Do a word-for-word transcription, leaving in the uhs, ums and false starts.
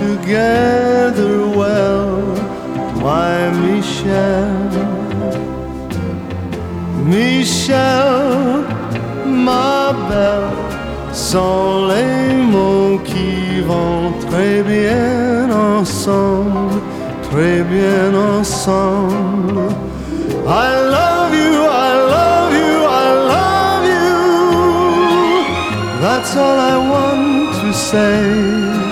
together well, my Michel. Michel, ma belle, sont les mots qui vont très bien ensemble, très bien ensemble. I love you, I love you, I love you. That's all I want to say.